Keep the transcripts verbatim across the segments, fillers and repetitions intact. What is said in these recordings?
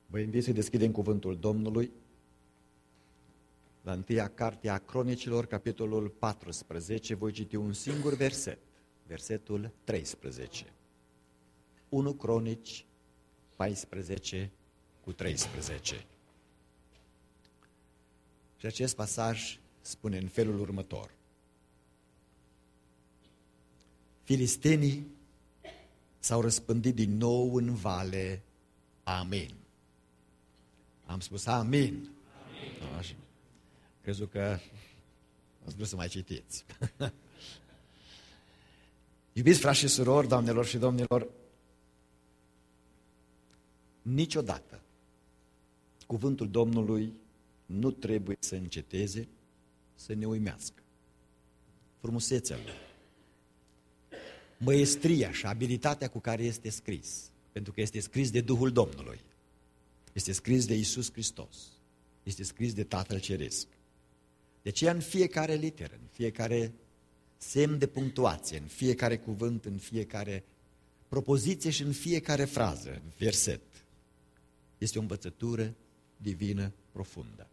Vă invit să deschidem cuvântul Domnului la întâia carte a Cronicilor, capitolul paisprezece, voi citi un singur verset, versetul treisprezece. unu Cronici paisprezece cu treisprezece. Și acest pasaj spune în felul următor. Filistenii s-au răspândit din nou în vale. Amin. Am spus amin. Amin. Așa. Crezut că ați vrut să mai citiți. Iubiți frați și surori, doamnelor și domnilor, niciodată cuvântul Domnului nu trebuie să înceteze să ne uimească. Frumusețea lui, măestria și abilitatea cu care este scris, pentru că este scris de Duhul Domnului, este scris de Iisus Hristos, este scris de Tatăl Ceresc. De aceea în fiecare literă, în fiecare semn de punctuație, în fiecare cuvânt, în fiecare propoziție și în fiecare frază, verset, este o învățătură divină profundă.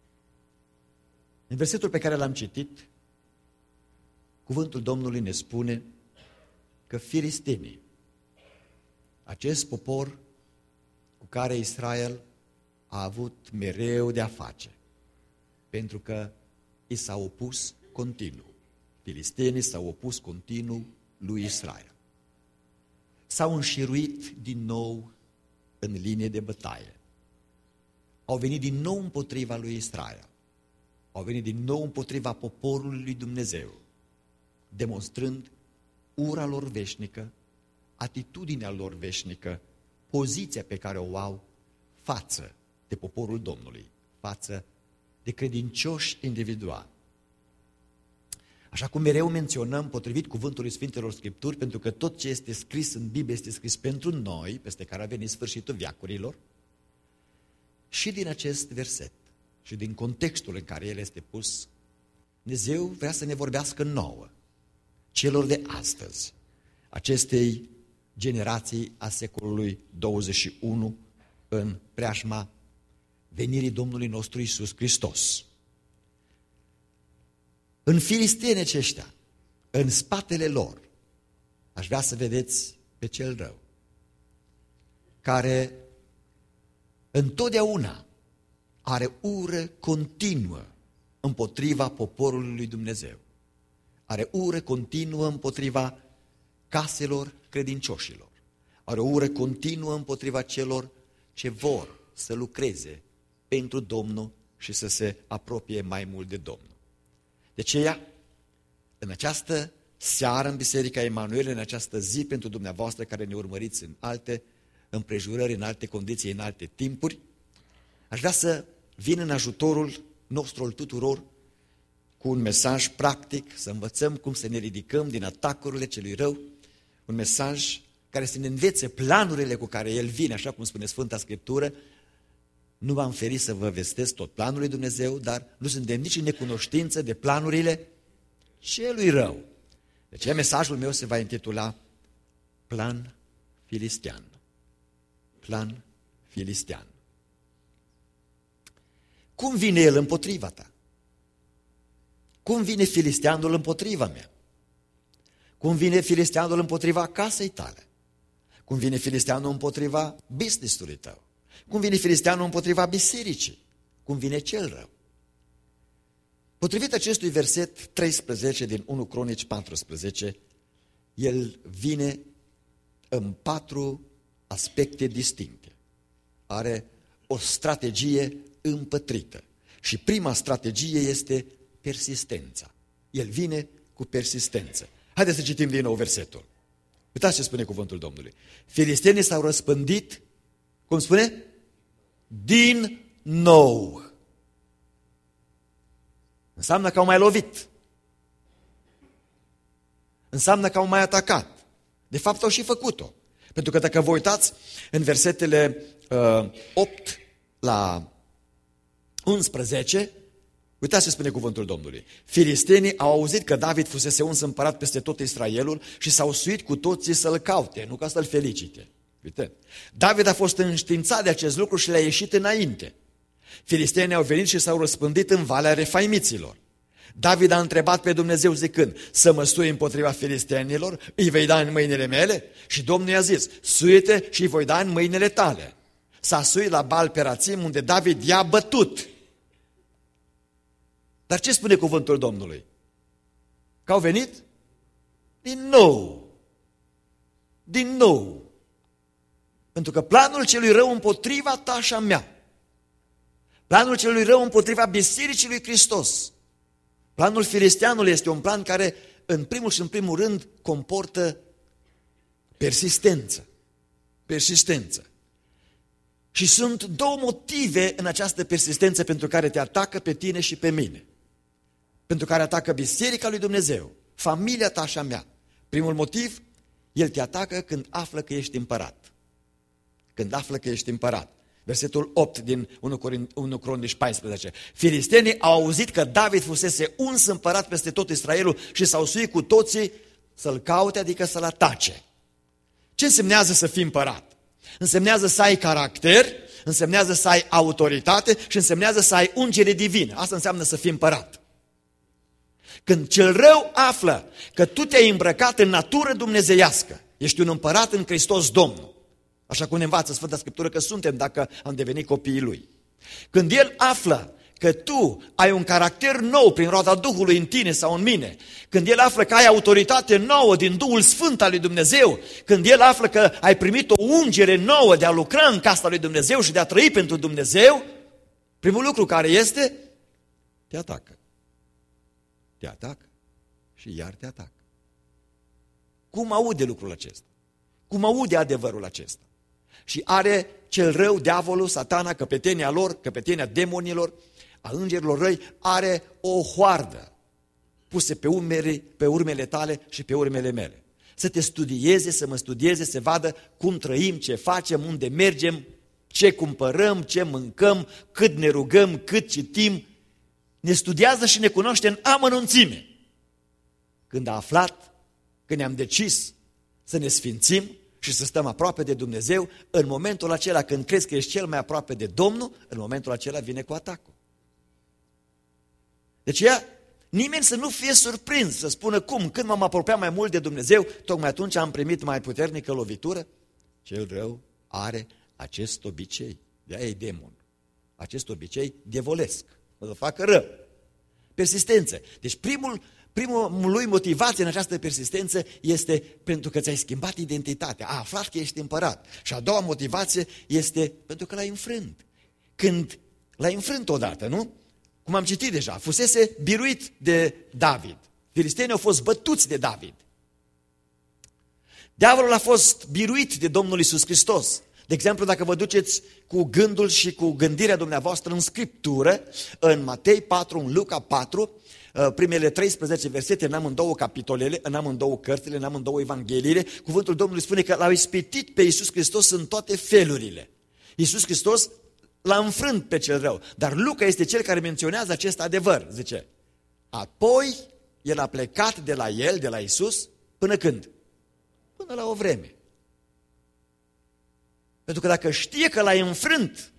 În versetul pe care l-am citit, cuvântul Domnului ne spune că filistenii, acest popor cu care Israel a avut mereu de-a face, pentru că i s-au opus continuu. Filistenii s-au opus continuu lui Israel. S-au înșiruit din nou în linie de bătaie. Au venit din nou împotriva lui Israel. Au venit din nou împotriva poporului lui Dumnezeu, demonstrând ura lor veșnică, atitudinea lor veșnică, poziția pe care o au față de poporul Domnului, față de credincioși individuali. Așa cum mereu menționăm, potrivit cuvântului Sfintelor Scripturi, pentru că tot ce este scris în Biblie este scris pentru noi, peste care a venit sfârșitul veacurilor, și din acest verset și din contextul în care el este pus, Dumnezeu vrea să ne vorbească nouă, celor de astăzi, acestei generații a secolului douăzeci și unu, în preajma venirii Domnului nostru Iisus Hristos. În filisteni aceștia, în spatele lor, aș vrea să vedeți pe cel rău, care întotdeauna are ură continuă împotriva poporului lui Dumnezeu. Are ură continuă împotriva caselor credincioșilor. Are o ură continuă împotriva celor ce vor să lucreze pentru Domnul și să se apropie mai mult de Domnul. De aceea, în această seară în Biserica Emanuel, în această zi pentru dumneavoastră care ne urmăriți în alte împrejurări, în alte condiții, în alte timpuri, aș vrea să vin în ajutorul nostru al tuturor cu un mesaj practic, să învățăm cum să ne ridicăm din atacurile celui rău, un mesaj care să ne învețe planurile cu care El vine, așa cum spune Sfânta Scriptură. Nu v-am ferit să vă vestesc tot planul lui Dumnezeu, dar nu suntem nici în necunoștință de planurile celui rău. De aceea mesajul meu se va intitula Plan filistean. Plan filistean. Cum vine el împotriva ta? Cum vine filisteanul împotriva mea? Cum vine filisteanul împotriva casei tale? Cum vine filisteanul împotriva business-ului tău? Cum vine filisteanul împotriva bisericii? Cum vine cel rău? Potrivit acestui verset treisprezece din unu Cronici paisprezece, el vine în patru aspecte distincte. Are o strategie împătrită. Și prima strategie este persistența. El vine cu persistență. Haideți să citim din nou versetul. Uitați ce spune cuvântul Domnului. Filistenii s-au răspândit, cum spune? Din nou. Înseamnă că au mai lovit. Înseamnă că au mai atacat. De fapt au și făcut-o. Pentru că dacă vă uitați în versetele uh, opt la unsprezece, uitați ce spune cuvântul Domnului. Filistenii au auzit că David fusese uns împărat peste tot Israelul și s-au suit cu toții să-l caute, nu ca să-l felicite. Uite, David a fost înștiințat de acest lucru și le-a ieșit înainte. Filistenii au venit și s-au răspândit în Valea Refaimiților. David a întrebat pe Dumnezeu zicând, să mă sui împotriva filistenilor, îi vei da în mâinile mele? Și Domnul i-a zis, suie-te și îi voi da în mâinile tale. S-a suit la Baal Perațim, unde David i-a bătut. Dar ce spune cuvântul Domnului? Că au venit? Din nou. Din nou. Pentru că planul celui rău împotriva ta și a mea, planul celui rău împotriva bisericii lui Hristos, planul filisteanului este un plan care, în primul și în primul rând, comportă persistență. Persistență. Și sunt două motive în această persistență pentru care te atacă pe tine și pe mine. Pentru care atacă biserica lui Dumnezeu, familia ta și a mea. Primul motiv, el te atacă când află că ești împărat. Când află că ești împărat. Versetul opt din unu Cronici paisprezece. Filistenii au auzit că David fusese uns împărat peste tot Israelul și s-au suit cu toții să-l caute, adică să-l atace. Ce însemnează să fii împărat? Însemnează să ai caracter, însemnează să ai autoritate și însemnează să ai ungere divină. Asta înseamnă să fii împărat. Când cel rău află că tu te-ai îmbrăcat în natură dumnezeiască, ești un împărat în Hristos Domnul, așa cum ne învață Sfânta Scriptură că suntem dacă am devenit copiii Lui. Când el află că tu ai un caracter nou prin roada Duhului în tine sau în mine, când el află că ai autoritate nouă din Duhul Sfânt al lui Dumnezeu, când el află că ai primit o ungere nouă de a lucra în casa lui Dumnezeu și de a trăi pentru Dumnezeu, primul lucru care este, te atacă. Te atacă și iar te atacă. Cum aude lucrul acesta? Cum aude adevărul acesta? Și are cel rău, diavolul, satana, căpetenia lor, căpetenia demonilor, a îngerilor răi, are o hoardă puse pe, umeri, pe urmele tale și pe urmele mele. Să te studieze, să mă studieze, să vadă cum trăim, ce facem, unde mergem, ce cumpărăm, ce mâncăm, cât ne rugăm, cât citim. Ne studiază și ne cunoaște în amănunțime. Când a aflat, când ne-am decis să ne sfințim și să stăm aproape de Dumnezeu, în momentul acela când crezi că ești cel mai aproape de Domnul, în momentul acela vine cu atacul. Deci ea, nimeni să nu fie surprins, să spună cum, când m-am apropiat mai mult de Dumnezeu, tocmai atunci am primit mai puternică lovitură. Cel rău are acest obicei, de-aia e demon, acest obicei diavolesc, o să facă rău. Persistență. Deci primul, primul lui motivație în această persistență este pentru că ți-ai schimbat identitatea, a aflat că ești împărat. Și a doua motivație este pentru că l-ai înfrânt. Când l-ai înfrânt odată, nu? Cum am citit deja, fusese biruit de David. Filistenii au fost bătuți de David. Diavolul a fost biruit de Domnul Iisus Hristos. De exemplu, dacă vă duceți cu gândul și cu gândirea dumneavoastră în Scriptură, în Matei patru, în Luca patru, primele treisprezece versete, în amândouă capitolele, în amândouă cărțile, în amândouă evangheliile, cuvântul Domnului spune că l-au ispitit pe Iisus Hristos în toate felurile. Iisus Hristos l-a înfrânt pe cel rău, dar Luca este cel care menționează acest adevăr, zice. Apoi el a plecat de la el, de la Iisus, până când? Până la o vreme. Pentru că dacă știe că l-ai înfrânt,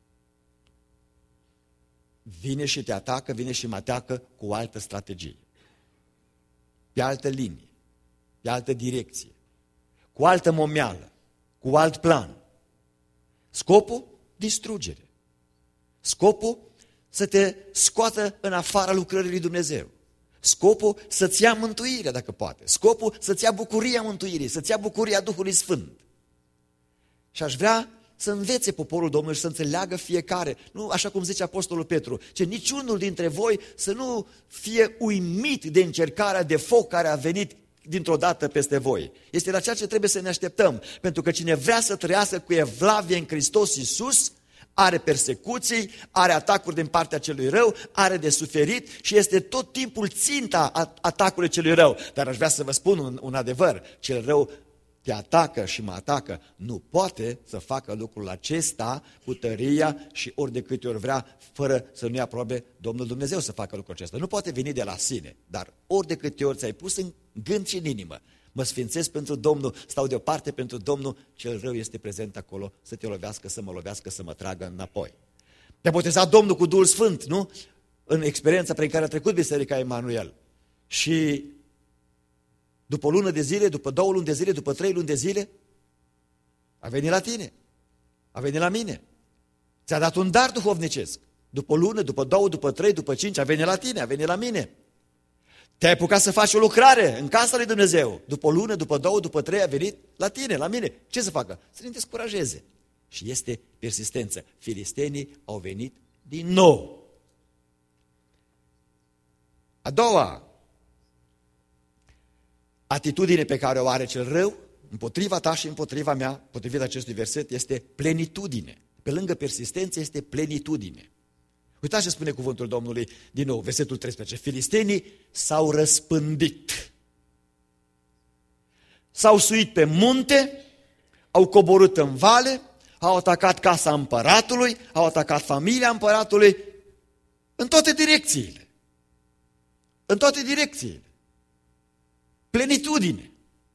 vine și te atacă, vine și mă atacă cu o altă strategie, pe altă linie, pe altă direcție, cu altă momeală, cu alt plan. Scopul? Distrugere. Scopul? Să te scoată în afara lucrării lui Dumnezeu. Scopul? Să-ți ia mântuirea dacă poate. Scopul? Să-ți ia bucuria mântuirii, să-ți ia bucuria Duhului Sfânt. Și aș vrea să învețe poporul Domnului și să înțeleagă fiecare, nu așa cum zice Apostolul Petru, ce niciunul dintre voi să nu fie uimit de încercarea de foc care a venit dintr-o dată peste voi. Este la ceea ce trebuie să ne așteptăm, pentru că cine vrea să trăiască cu evlavie în Hristos Iisus, are persecuții, are atacuri din partea celui rău, are de suferit și este tot timpul ținta atacului celui rău. Dar aș vrea să vă spun un, un adevăr, cel rău te atacă și mă atacă, nu poate să facă lucrul acesta cu tăria și ori de câte ori vrea, fără să nu-i aprobe Domnul Dumnezeu să facă lucrul acesta. Nu poate veni de la sine, dar ori de câte ori ți-ai pus în gând și în inimă, Mă sfințesc pentru Domnul, stau deoparte pentru Domnul, cel rău este prezent acolo să te lovească, să mă lovească, să mă tragă înapoi. Te-a botezat Domnul cu Duhul Sfânt, nu? În experiența prin care a trecut Biserica Emanuel. Și după o lună de zile, după două luni de zile, după trei luni de zile, a venit la tine, a venit la mine. Ți-a dat un dar duhovnicesc. După o lună, după două, după trei, după cinci, a venit la tine, a venit la mine. Te-ai apucat să faci o lucrare în casa lui Dumnezeu. După o lună, după două, după trei, a venit la tine, la mine. Ce să facă? Să ne descurajeze. Și este persistență. Filistenii au venit din nou. A doua atitudine pe care o are cel rău, împotriva ta și împotriva mea, potrivit acestui verset, este plenitudine. Pe lângă persistență este plenitudine. Uitați ce spune cuvântul Domnului din nou, versetul treisprezece. Filistenii s-au răspândit. S-au suit pe munte, au coborât în vale, au atacat casa împăratului, au atacat familia împăratului, în toate direcțiile. În toate direcțiile. Plenitudine.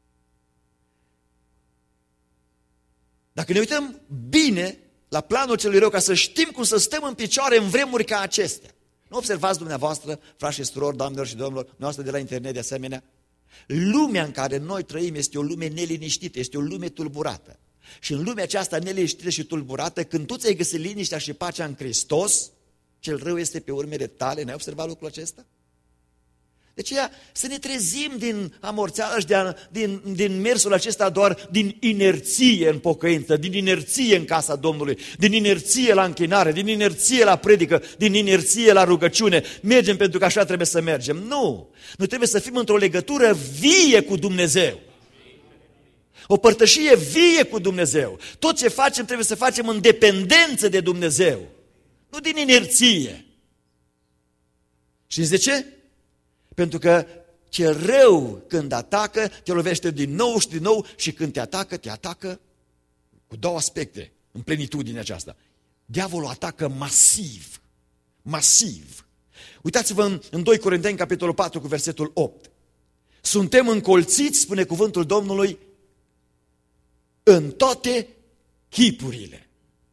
Dacă ne uităm bine la planul celui rău, ca să știm cum să stăm în picioare în vremuri ca acestea. Nu observați dumneavoastră, frați și surori, doamnelor și domnilor, noastră de la internet de asemenea? Lumea în care noi trăim este o lume neliniștită, este o lume tulburată. Și în lumea aceasta neliniștită și tulburată, când tu ți-ai găsit liniștea și pacea în Hristos, cel rău este pe urmele tale. N-ai observat lucrul acesta? De aceea să ne trezim din amorțeală și din, din mersul acesta doar din inerție în pocăință, din inerție în casa Domnului, din inerție la închinare, din inerție la predică, din inerție la rugăciune. Mergem pentru că așa trebuie să mergem. Nu! Noi trebuie să fim într-o legătură vie cu Dumnezeu. O părtășie vie cu Dumnezeu. Tot ce facem trebuie să facem în dependență de Dumnezeu. Nu din inerție. Știți de ce? Pentru că cel rău când atacă, te lovește din nou și din nou și când te atacă, te atacă cu două aspecte în plenitudine aceasta. Diavolul atacă masiv, masiv. Uitați-vă în, în doi Corinteni, capitolul patru, cu versetul opt. Suntem încolțiți, spune cuvântul Domnului, în toate chipurile.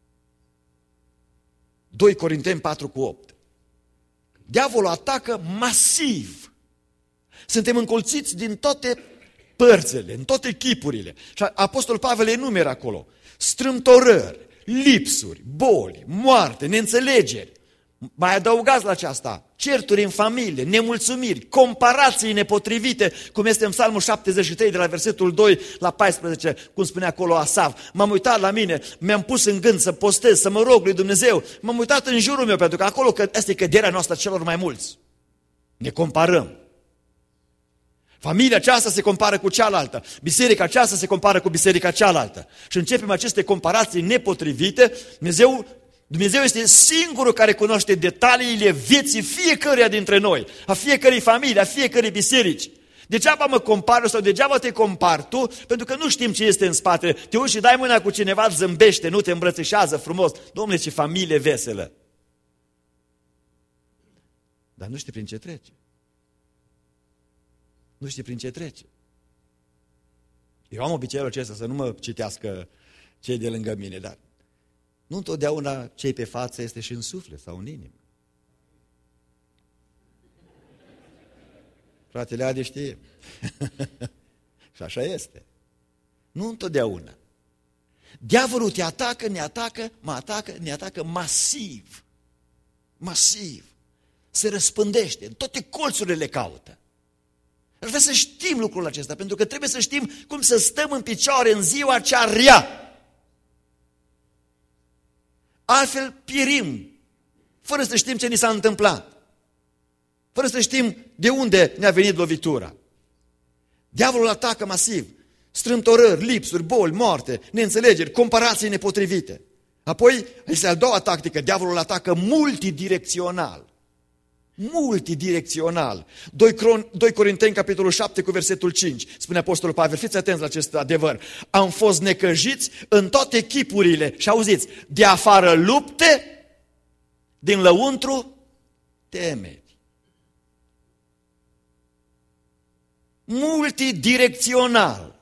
doi Corinteni patru cu opt. Diavolul atacă masiv. Suntem încolțiți din toate părțile, în toate chipurile. Și Apostolul Pavel enumeră acolo strâmtorări, lipsuri, boli, moarte, neînțelegeri. Mai adăugați la aceasta certuri în familie, nemulțumiri, comparații nepotrivite, cum este în Psalmul șaptezeci și trei de la versetul doi la paisprezece, cum spune acolo Asaf. M-am uitat la mine, mi-am pus în gând să postez, să mă rog lui Dumnezeu. M-am uitat în jurul meu, pentru că acolo că asta e căderea noastră celor mai mulți. Ne comparăm. Familia aceasta se compară cu cealaltă, biserica aceasta se compară cu biserica cealaltă. Și începem aceste comparații nepotrivite. Dumnezeu, Dumnezeu este singurul care cunoaște detaliile vieții fiecăruia dintre noi, a fiecărei familii, a fiecărei biserici. Degeaba mă compar sau degeaba te compari tu, pentru că nu știm ce este în spate. Te uiți și dai mâna cu cineva, zâmbește, nu te îmbrățișează frumos. Dom'le, ce familie veselă! Dar nu știi prin ce trece. Nu știi prin ce trece. Eu am obiceiul acesta să nu mă citească cei de lângă mine, dar nu întotdeauna cei pe față este și în suflet sau în inimă. Fratele Adi știe. Și așa este. Nu întotdeauna. Diavolul te atacă, ne atacă, mă atacă, ne atacă masiv. Masiv. Se răspândește, în toate colțurile le caută. Aș vrea să știm lucrul acesta, pentru că trebuie să știm cum să stăm în picioare în ziua cea rea. Altfel pierim, fără să știm ce ni s-a întâmplat, fără să știm de unde ne-a venit lovitura. Diavolul atacă masiv, strâmtorări, lipsuri, boli, moarte, neînțelegeri, comparații nepotrivite. Apoi, este a doua tactică, diavolul atacă multidirecțional. Multidirecțional. doi Corinteni, capitolul șapte, cu versetul cinci, spune Apostolul Pavel, fiți atenți la acest adevăr. Am fost necăjiți în toate chipurile. Și auziți, de afară lupte, din lăuntru temeri. multidirecțional.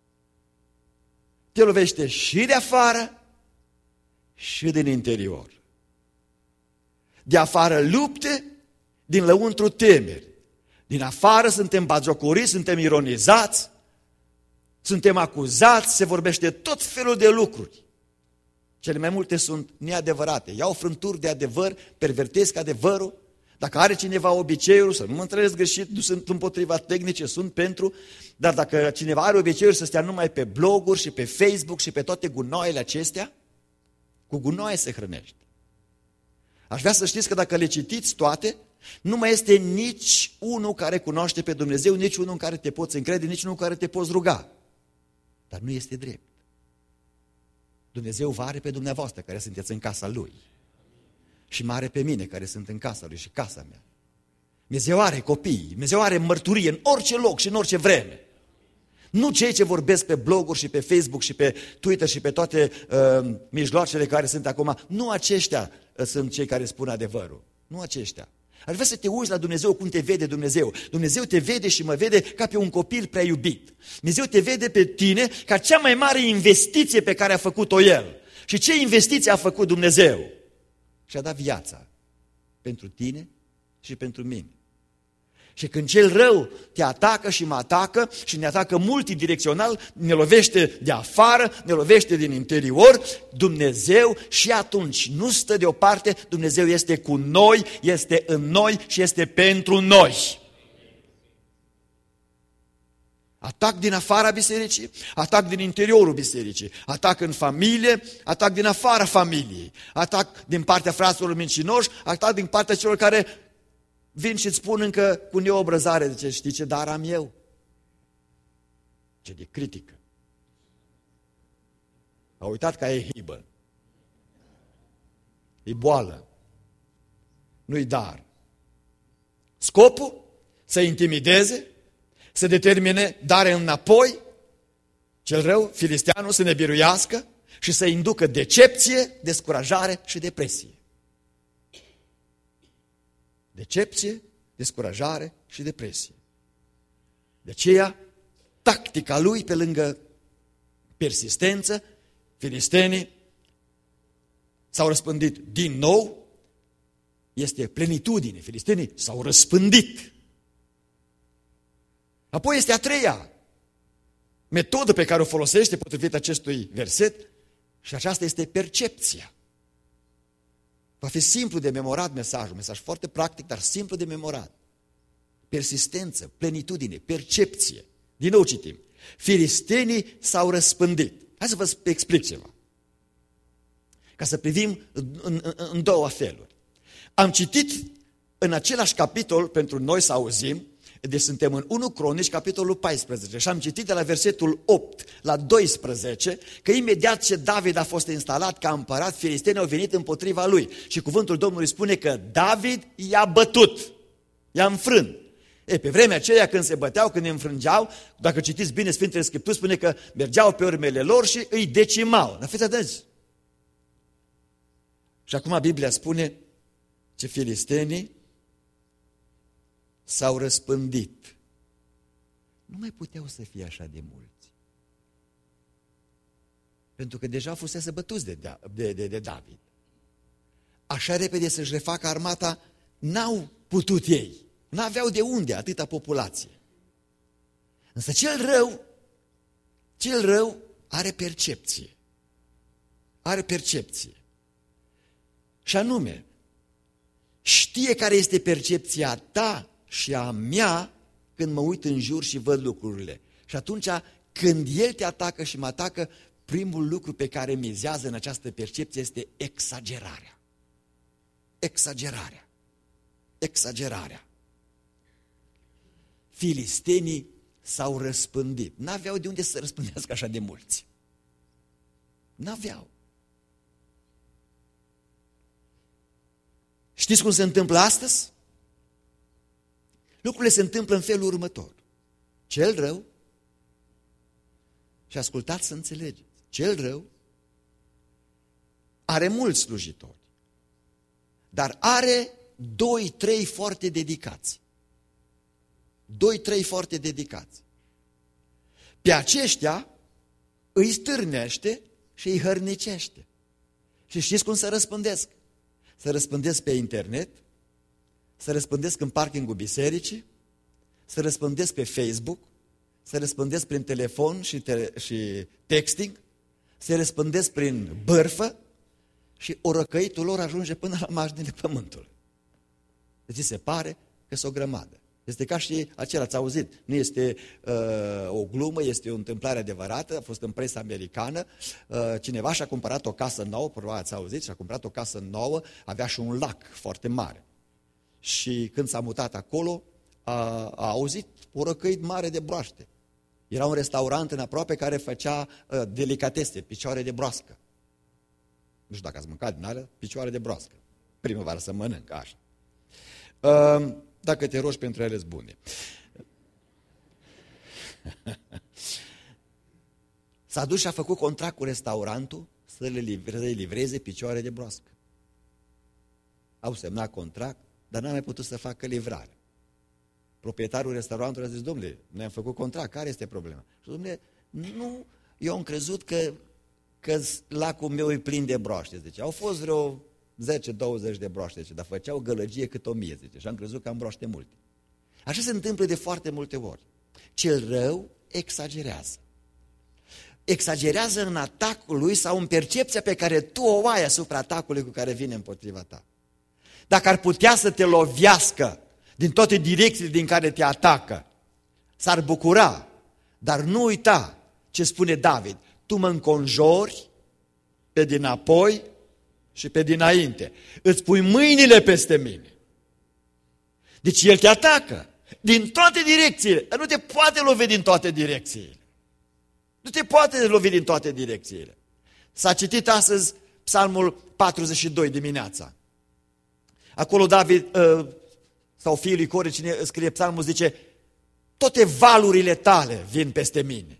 Te lovește și de afară și din interior. De afară lupte, din lăuntru temeri. Din afară suntem batjocoriți, suntem ironizați, suntem acuzați, se vorbește tot felul de lucruri. Cele mai multe sunt neadevărate. Iau frânturi de adevăr, pervertesc adevărul. Dacă are cineva obiceiul, să nu mă înțeles greșit, nu sunt împotriva tehnice, sunt pentru, dar dacă cineva are obiceiul să stea numai pe bloguri și pe Facebook și pe toate gunoaiele acestea, cu gunoaie se hrănește. Aș vrea să știți că dacă le citiți toate, nu mai este nici unul care cunoaște pe Dumnezeu, nici unul în care te poți încrede, nici unul în care te poți ruga. Dar nu este drept. Dumnezeu vă are pe dumneavoastră care sunteți în casa Lui. Și mă are pe mine care sunt în casa Lui și casa mea. Dumnezeu are copii, Dumnezeu are mărturie în orice loc și în orice vreme. Nu cei ce vorbesc pe bloguri și pe Facebook și pe Twitter și pe toate uh, mijloacele care sunt acum, nu aceștia uh, sunt cei care spun adevărul. Nu aceștia. Aș vrea să te uiți la Dumnezeu cum te vede Dumnezeu. Dumnezeu te vede și mă vede ca pe un copil prea iubit. Dumnezeu te vede pe tine ca cea mai mare investiție pe care a făcut-o El. Și ce investiție a făcut Dumnezeu? Și-a dat viața pentru tine și pentru mine. Și când cel rău te atacă și mă atacă și ne atacă multidirecțional, ne lovește de afară, ne lovește din interior, Dumnezeu și atunci nu stă deoparte, Dumnezeu este cu noi, este în noi și este pentru noi. Atac din afara bisericii, atac din interiorul bisericii, atac în familie, atac din afara familiei, atac din partea fraților mincinoși, atac din partea celor care vin și îți spun încă cu neobrăzare, zice, știi ce dar am eu? Ce de critică. A uitat că e hibă. E boală. Nu-i dar. Scopul? Să intimideze, să determine dare înapoi, cel rău, filisteanul, să ne biruiască și să inducă decepție, descurajare și depresie. Decepție, descurajare și depresie. De aceea, tactica lui, pe lângă persistență, filistenii s-au răspândit din nou, este plenitudine. Filistenii s-au răspândit. Apoi este a treia metodă pe care o folosește potrivit acestui verset și aceasta este percepția. Va fi simplu de memorat mesajul, mesaj foarte practic, dar simplu de memorat. Persistență, plenitudine, percepție. Din nou citim. Filistenii s-au răspândit. Hai să vă explic ceva. Ca să privim în, în, în două feluri. Am citit în același capitol, pentru noi să auzim, deci suntem în unu Cronici, capitolul paisprezece, și am citit de la versetul opt la doisprezece, că imediat ce David a fost instalat ca împărat, filistenii au venit împotriva lui. Și cuvântul Domnului spune că David i-a bătut, i-a înfrânt. E, pe vremea aceea când se băteau, când îi înfrângeau, dacă citiți bine Sfintele Scripturi, spune că mergeau pe urmele lor și îi decimau. Dar fiți atenți! Și acum Biblia spune ce filistenii s-au răspândit. Nu mai puteau să fie așa de mulți. Pentru că deja fusese bătuți de, de, de, de David. Așa repede să-și refacă armata, n-au putut ei. N-aveau de unde atâta populație. Însă cel rău, cel rău are percepție. Are percepție. Și anume, știe care este percepția ta și a mea când mă uit în jur și văd lucrurile. Și atunci, când el te atacă și mă atacă, primul lucru pe care mizează în această percepție este exagerarea. Exagerarea. Exagerarea. Filistenii s-au răspândit. N-aveau de unde să răspândească așa de mulți. N-aveau. Știți cum se întâmplă astăzi? Lucrurile se întâmplă în felul următor. Cel rău, și ascultați să înțelegeți, cel rău are mulți slujitori, dar are doi, trei foarte dedicați. Doi, trei foarte dedicați. Pe aceștia îi stârnește și îi hărnicește. Și știți cum se răspândesc? Se răspândesc pe internet, se răspândesc în parkingul bisericii, se răspândesc pe Facebook, se răspândesc prin telefon și, te și texting, se răspândesc prin bârfă și orăcăitul lor ajunge până la marginile pământului. Deci se pare că sunt o grămadă. Este ca și acela, ați auzit, nu este uh, o glumă, este o întâmplare adevărată, a fost în presa americană, uh, cineva și-a cumpărat o casă nouă, probabil ați auzit, și-a cumpărat o casă nouă, avea și un lac foarte mare. Și când s-a mutat acolo, a, a auzit o răcăit mare de broaște. Era un restaurant în aproape care făcea uh, delicatese, picioare de broască. Nu știu dacă ați mâncat din alea, picioare de broască. Primăvară să mănânc, așa. Uh, dacă te rogi pentru ele bune. S-a dus și a făcut contract cu restaurantul să le livreze, livreze picioare de broască. Au semnat contract, dar n-a mai putut să facă livrare. Proprietarul restaurantului a zis, domnule, noi am făcut contract, care este problema? Și domnule, nu, eu am crezut că, că lacul meu e plin de broaște, zice. Au fost vreo zece douăzeci de broaște, zice, dar făceau gălăgie cât o mie, zice, și am crezut că am broaște multe. Așa se întâmplă de foarte multe ori. Cel rău exagerează. Exagerează în atacul lui sau în percepția pe care tu o ai asupra atacului cu care vine împotriva ta. Dacă ar putea să te lovească din toate direcțiile din care te atacă, s-ar bucura, dar nu uita ce spune David, tu mă înconjori pe dinapoi și pe dinainte, îți pui mâinile peste mine. Deci el te atacă din toate direcțiile, dar nu te poate lovi din toate direcțiile. Nu te poate lovi din toate direcțiile. S-a citit astăzi Psalmul patruzeci și doi dimineața. Acolo David, sau fiul lui Core, cine scrie psalmul, zice, toate valurile tale vin peste mine.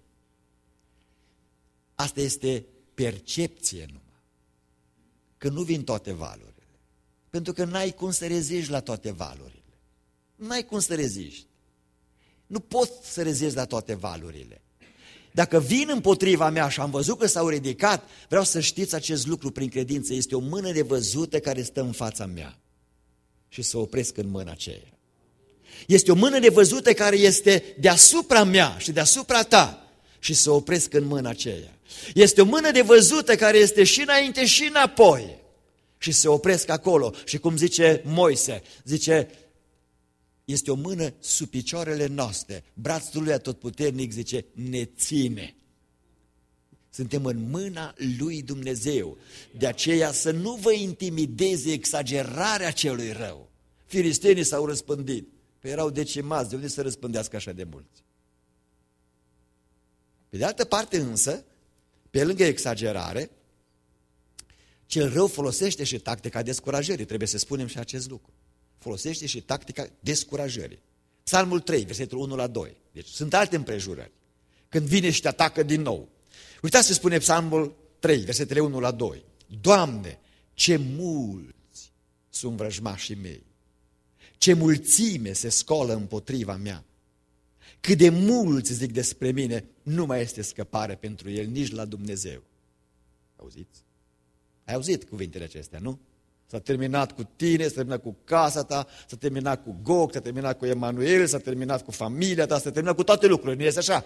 Asta este percepție numai. Că nu vin toate valurile. Pentru că n-ai cum să reziști la toate valurile. N-ai cum să reziști. Nu poți să reziști la toate valurile. Dacă vin împotriva mea și am văzut că s-au ridicat, vreau să știți acest lucru prin credință. Este o mână nevăzută care stă în fața mea. Și să opresc în mâna aceea. Este o mână nevăzută care este deasupra mea și deasupra ta și să opresc în mâna aceea. Este o mână nevăzută care este și înainte și înapoi și să opresc acolo. Și cum zice Moise, zice, este o mână sub picioarele noastre. Brațul lui atotputernic, zice, ne ține. Suntem în mâna lui Dumnezeu. De aceea să nu vă intimideze exagerarea celui rău. Filistenii s-au răspândit. Păi erau decimați, de unde să răspândească așa de mulți? Pe de altă parte însă, pe lângă exagerare, cel rău folosește și tactica descurajării. Trebuie să spunem și acest lucru. Folosește și tactica descurajării. Psalmul trei, versetul unu la doi. Deci sunt alte împrejurări. Când vine și te atacă din nou. Uitați ce spune Psalmul trei, versetele unu la doi. Doamne, ce mulți sunt vrăjmașii mei, ce mulțime se scolă împotriva mea, cât de mulți zic despre mine, nu mai este scăpare pentru el nici la Dumnezeu. Auziți? Ai auzit cuvintele acestea, nu? S-a terminat cu tine, s-a terminat cu casa ta, s-a terminat cu Gog, s-a terminat cu Emanuel, s-a terminat cu familia ta, s-a terminat cu toate lucrurile, nu este așa?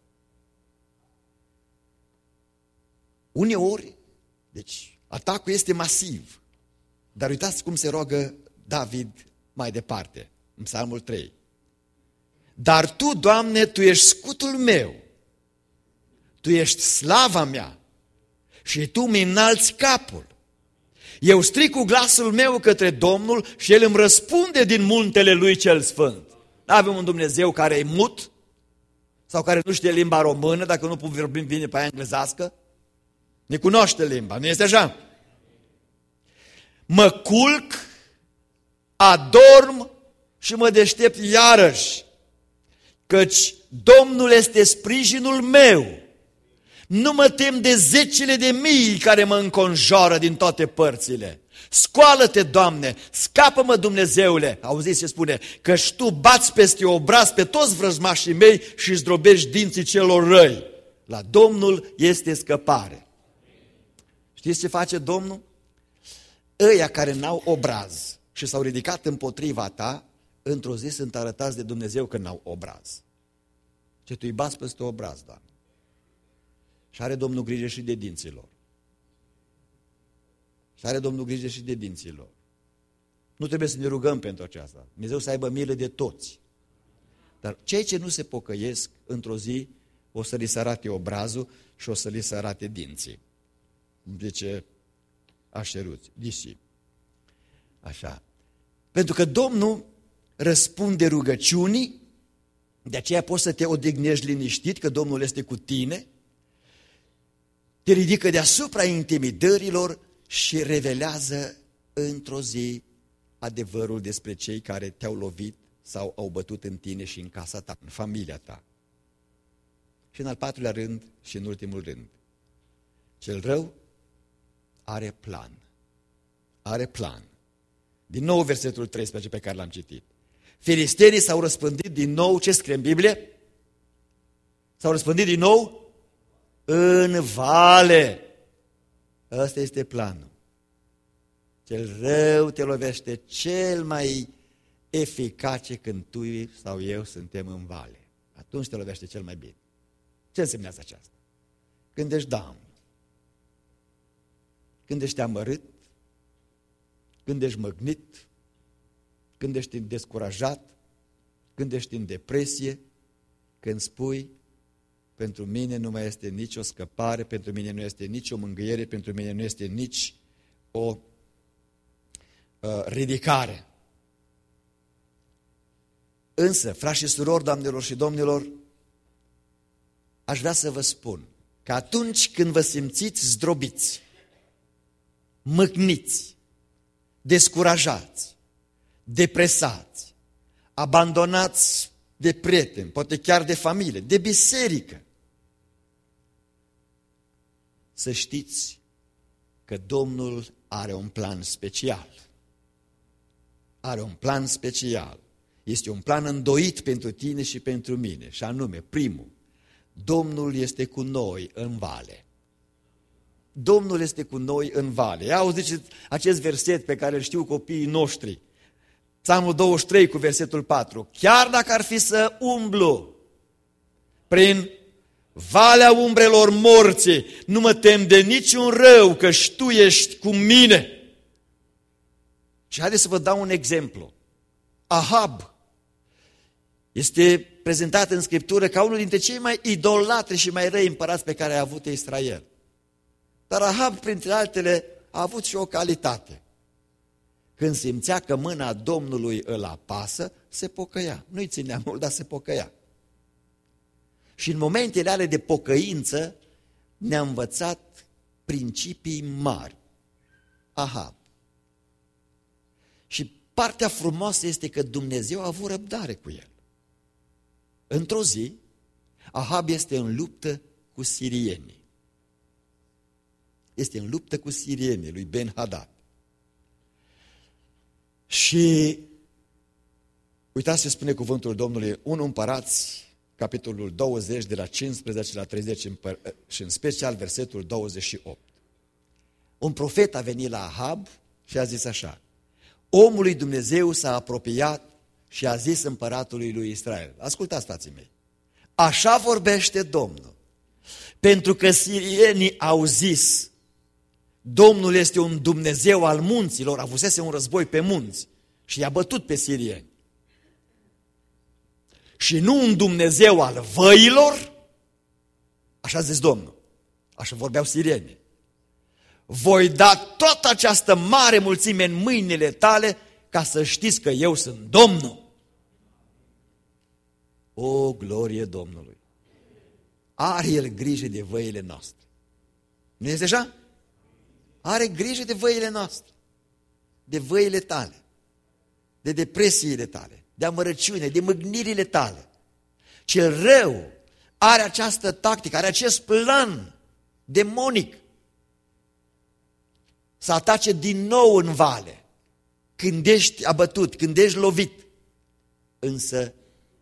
Uneori, deci, atacul este masiv, dar uitați cum se roagă David mai departe, în Psalmul trei. Dar Tu, Doamne, Tu ești scutul meu, Tu ești slava mea și Tu mi înalți capul. Eu strig cu glasul meu către Domnul și El îmi răspunde din muntele Lui cel Sfânt. Nu avem un Dumnezeu care e mut sau care nu știe limba română, dacă nu vorbim bine pe aia englezească. Ne cunoaște limba, nu este așa? Mă culc, adorm și mă deștept iarăși, căci Domnul este sprijinul meu. Nu mă tem de zecile de mii care mă înconjoară din toate părțile. Scoală-te, Doamne, scapă-mă, Dumnezeule. Auziți ce spune? Căci Tu bați peste obraz pe toți vrăjmașii mei și zdrobești dinții celor răi. La Domnul este scăpare. Știți ce face Domnul? Ăia care n-au obraz și s-au ridicat împotriva ta, într-o zi sunt arătați de Dumnezeu că n-au obraz. Ce Tu îi bați peste obraz, Doamne. Și are Domnul grijă și de dinților. Și are Domnul grijă și de dinților. Nu trebuie să ne rugăm pentru aceasta. Dumnezeu să aibă milă de toți. Dar cei ce nu se pocăiesc, într-o zi, o să li se arate obrazul și o să li se arate dinții. Zice Așeruți, disi. Așa. Pentru că Domnul răspunde rugăciunii, de aceea poți să te odihnești liniștit că Domnul este cu tine, te ridică deasupra intimidărilor și revelează într-o zi adevărul despre cei care te-au lovit sau au bătut în tine și în casa ta, în familia ta. Și în al patrulea rând și în ultimul rând, cel rău are plan. Are plan. Din nou versetul treisprezece pe care l-am citit. Filistenii s-au răspândit din nou, ce scrie în Biblie? S-au răspândit din nou în vale. Ăsta este planul. Cel rău te lovește cel mai eficace când tu sau eu suntem în vale. Atunci te lovește cel mai bine. Ce însemnează aceasta? Când ești down, când ești amărât, când ești măgnit, când ești descurajat, când ești în depresie, când spui, pentru mine nu mai este nicio scăpare, pentru mine nu este nicio mângâiere, pentru mine nu este nici o uh, ridicare. Însă, frați și surori, doamnelor și domnilor, aș vrea să vă spun că atunci când vă simțiți zdrobiți, mâcniți, descurajați, depresați, abandonați de prieteni, poate chiar de familie, de biserică, să știți că Domnul are un plan special. Are un plan special. Este un plan îndoit pentru tine și pentru mine. Și anume, primul, Domnul este cu noi în vale. Domnul este cu noi în vale. Ia auziți acest verset pe care îl știu copiii noștri. Psalmul douăzeci și trei cu versetul patru. Chiar dacă ar fi să umblu prin valea umbrelor morții, nu mă tem de niciun rău, căci Tu ești cu mine. Și haideți să vă dau un exemplu. Ahab este prezentat în Scriptură ca unul dintre cei mai idolatri și mai răi împărați pe care a avut Israel. Dar Ahab, printre altele, a avut și o calitate. Când simțea că mâna Domnului îl apasă, se pocăia. Nu-i ținea mult, dar se pocăia. Și în momentele ale de pocăință ne-a învățat principii mari. Ahab. Și partea frumoasă este că Dumnezeu a avut răbdare cu el. Într-o zi, Ahab este în luptă cu sirienii. Este în luptă cu sirienii lui Ben-Hadad. Și uitați ce spune cuvântul Domnului, unu Împărați, capitolul douăzeci, de la cincisprezece la treizeci și în special versetul douăzeci și opt. Un profet a venit la Ahab și a zis așa: omul lui Dumnezeu s-a apropiat și a zis împăratului lui Israel. Ascultați, frații mei, așa vorbește Domnul, pentru că sirienii au zis, Domnul este un Dumnezeu al munților, avusese un război pe munți și i-a bătut pe sirieni. Și nu un Dumnezeu al văilor, așa zis Domnul, așa vorbeau sirienii. Voi da toată această mare mulțime în mâinile tale ca să știți că eu sunt Domnul. O, glorie Domnului! Are El grijă de văile noastre. Nu este așa? Are grijă de văile noastre, de văile tale, de depresiile tale, de amărăciune, de mâgnirile tale. Cel rău are această tactică, are acest plan demonic să atace din nou în vale, când ești abătut, când ești lovit. Însă,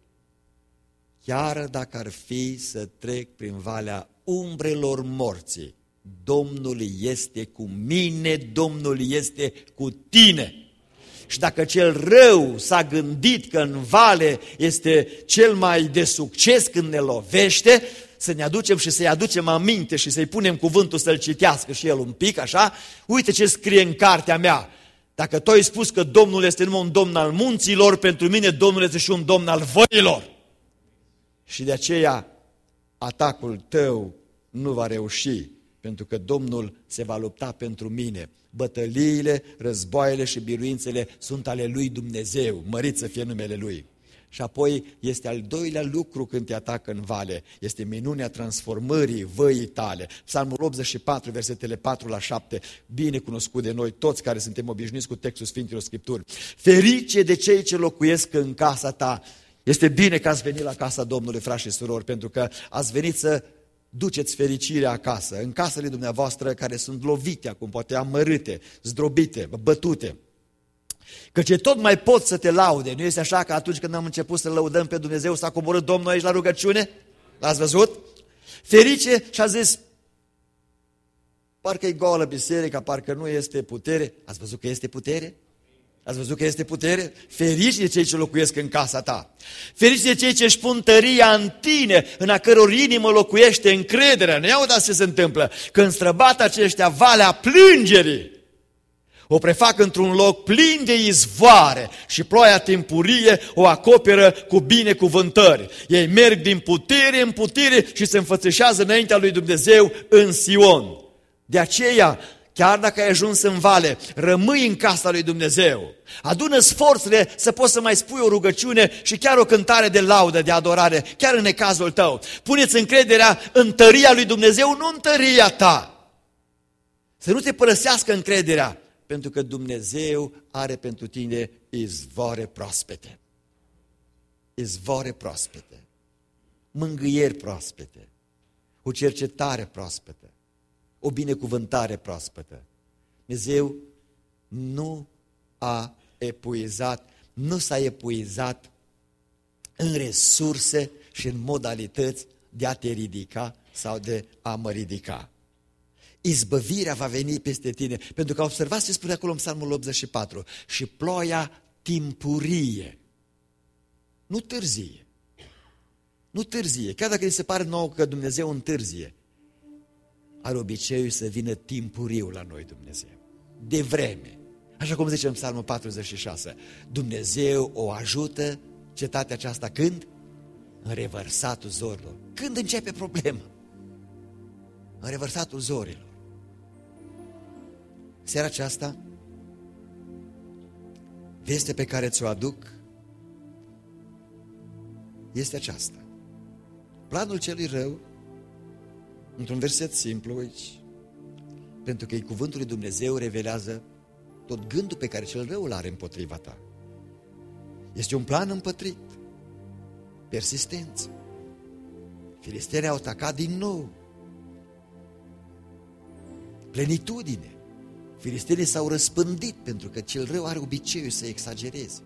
chiar dacă ar fi să trec prin valea umbrelor morții, Domnul este cu mine, Domnul este cu tine. Și dacă cel rău s-a gândit că în vale este cel mai de succes când ne lovește, să ne aducem și să-i aducem aminte și să-i punem cuvântul să-l citească și el un pic, așa. Uite ce scrie în cartea mea. Dacă tu ai spus că Domnul este numai un Domn al munților, pentru mine Domnul este și un Domn al văilor. Și de aceea atacul tău nu va reuși, pentru că Domnul se va lupta pentru mine. Bătăliile, războaiele și biruințele sunt ale lui Dumnezeu, mărit să fie numele Lui. Și apoi este al doilea lucru când te atacă în vale, este minunea transformării văii tale. Psalmul optzeci și patru, versetele patru la șapte, bine cunoscut de noi toți care suntem obișnuiți cu textul Sfintelor Scripturi. Ferice de cei ce locuiesc în casa ta. Este bine că ați venit la casa Domnului, frați și surori, pentru că ați venit să duceți fericirea acasă, în casele dumneavoastră care sunt lovite acum, poate amărâte, zdrobite, bătute. Căci tot mai pot să te laude. Nu este așa că atunci când am început să lăudăm pe Dumnezeu, s-a coborât Domnul aici la rugăciune? L-ați văzut? Ferice și a zis, parcă e goală biserica, parcă nu este putere. Ați văzut că este putere? Ați văzut că este putere? Ferice de cei ce locuiesc în casa ta. Ferice de cei ce își pun tăria în tine, în a căror inimă locuiește încrederea. Nu uitați ce se întâmplă. Când străbat aceștia valea plângerii, o prefac într-un loc plin de izvoare și ploaia timpurie o acoperă cu binecuvântări. Ei merg din putere în putere și se înfățișează înaintea lui Dumnezeu în Sion. De aceea, chiar dacă ai ajuns în vale, rămâi în casa lui Dumnezeu. Adună sforțurile să poți să mai spui o rugăciune și chiar o cântare de laudă, de adorare, chiar în necazul tău. Puneți încrederea în tăria lui Dumnezeu, nu în tăria ta. Să nu te părăsească încrederea, pentru că Dumnezeu are pentru tine izvoare proaspete. Izvoare proaspete. Mângâieri proaspete. O cercetare proaspătă. O binecuvântare proaspătă. Dumnezeu nu a epuizat, nu s-a epuizat în resurse și în modalități de a te ridica sau de a mă ridica. Izbăvirea va veni peste tine, pentru că observați ce spune acolo în Psalmul optzeci și patru, și ploaia timpurie, nu târzie, nu târzie, chiar dacă îi se pare nouă că Dumnezeu întârzie, are obiceiul să vină timpuriu la noi Dumnezeu, de vreme, așa cum zice în Psalmul patruzeci și șase, Dumnezeu o ajută cetatea aceasta când? În revărsatul zorilor. Când începe problema? În revărsatul zorilor. Seara aceasta, vestea pe care ți-o aduc este aceasta. Planul celui rău, într-un verset simplu aici, pentru că cuvântul lui Dumnezeu revelează tot gândul pe care cel rău îl are împotriva ta. Este un plan împătrit, persistență. Filistenii au atacat din nou. Plenitudine. Filistenii s-au răspândit pentru că cel rău are obiceiul să exagereze.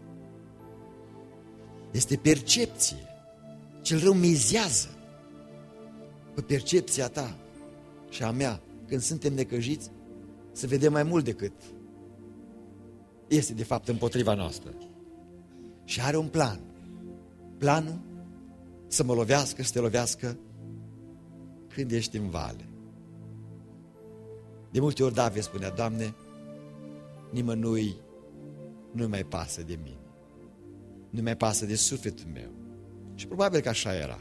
Este percepție. Cel rău mizează pe percepția ta și a mea, când suntem necăjiți, să vedem mai mult decât este de fapt împotriva noastră. Și are un plan. Planul să mă lovească, să te lovească când ești în vale. De multe ori David spunea, Doamne, nimănui nu mai pasă de mine. Nu mai pasă de sufletul meu. Și probabil că așa era.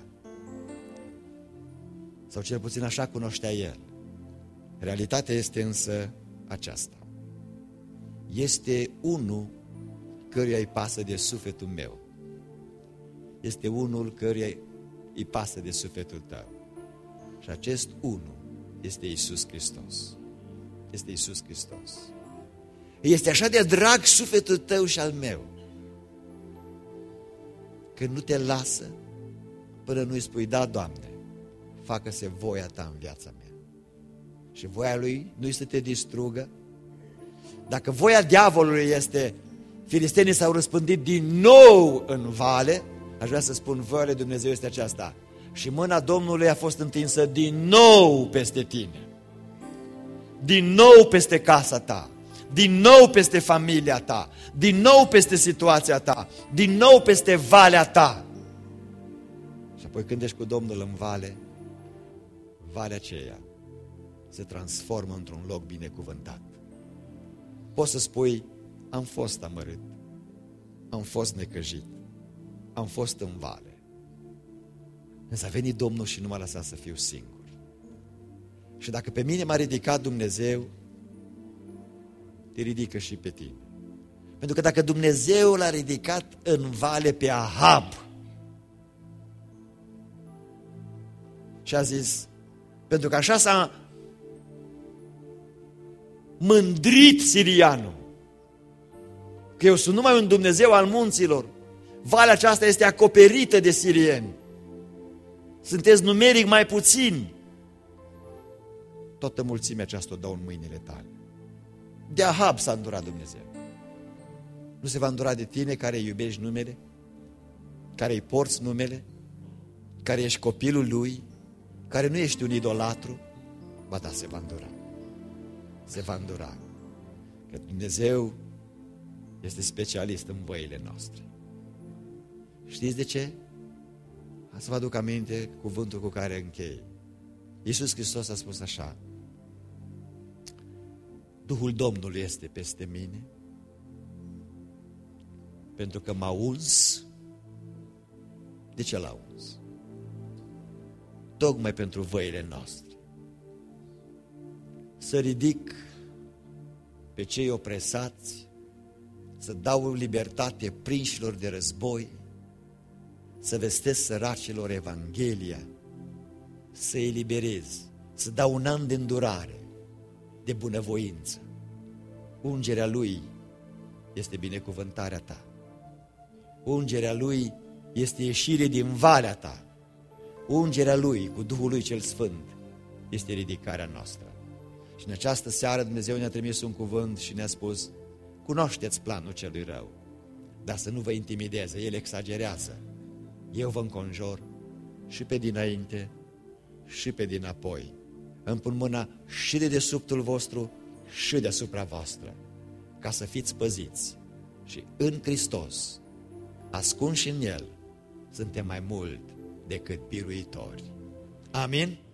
Sau cel puțin așa cunoștea el. Realitatea este însă aceasta. Este unul căruia îi pasă de sufletul meu. Este unul căruia îi pasă de sufletul tău. Și acest unul este Iisus Hristos. Este Iisus Hristos. Este așa de drag sufletul tău și al meu, că nu te lasă până nu îi spui, da, Doamne, facă-se voia ta în viața mea. și voia lui nu este să te distrugă, dacă voia diavolului este, filistenii s-au răspândit din nou în vale, aș vrea să spun, voia lui Dumnezeu este aceasta. Și mâna Domnului a fost întinsă din nou peste tine, din nou peste casa ta, din nou peste familia ta, din nou peste situația ta, din nou peste valea ta. Și apoi când ești cu Domnul în vale, valea aceea se transformă într-un loc binecuvântat. Poți să spui, am fost amărât, am fost necăjit, am fost în vale, însă a venit Domnul și nu m-a lăsat să fiu singur. Și dacă pe mine m-a ridicat Dumnezeu, te ridică și pe tine. Pentru că dacă Dumnezeu l-a ridicat în vale pe Ahab și a zis, pentru că așa s-a mândrit sirianul, că eu sunt numai un Dumnezeu al munților, valea aceasta este acoperită de sirieni, sunteți numeric mai puțini, toată mulțimea aceasta o dau în mâinile tale. De Ahab s-a îndurat Dumnezeu. Nu se va îndura de tine care îi iubești numele, care îi porți numele, care ești copilul lui, care nu ești un idolatru? Ba da, se va îndura. Se va îndura. Că Dumnezeu este specialist în voile noastre. Știți de ce? Să vă aduc aminte cuvântul cu care închei. Iisus Hristos a spus așa: Duhul Domnului este peste mine, pentru că m-a uns. De ce l-a uns? Tocmai pentru văile noastre. Să ridic pe cei opresați, să dau libertate prinșilor de război, să vestesc săracilor Evanghelia, să eliberez, să dau un an de îndurare, de bunăvoință. Ungerea Lui este binecuvântarea ta. Ungerea Lui este ieșire din valea ta. Ungerea Lui cu Duhul Lui cel Sfânt este ridicarea noastră. Și în această seară Dumnezeu ne-a trimis un cuvânt și ne-a spus: cunoașteți planul celui rău, dar să nu vă intimideze, el exagerează. Eu vă înconjor și pe dinainte și pe dinapoi. Îmi pun mâna și de dedesubtul vostru și deasupra voastră, ca să fiți păziți. Și în Hristos, ascunși în El, suntem mai mult decât biruitori. Amin?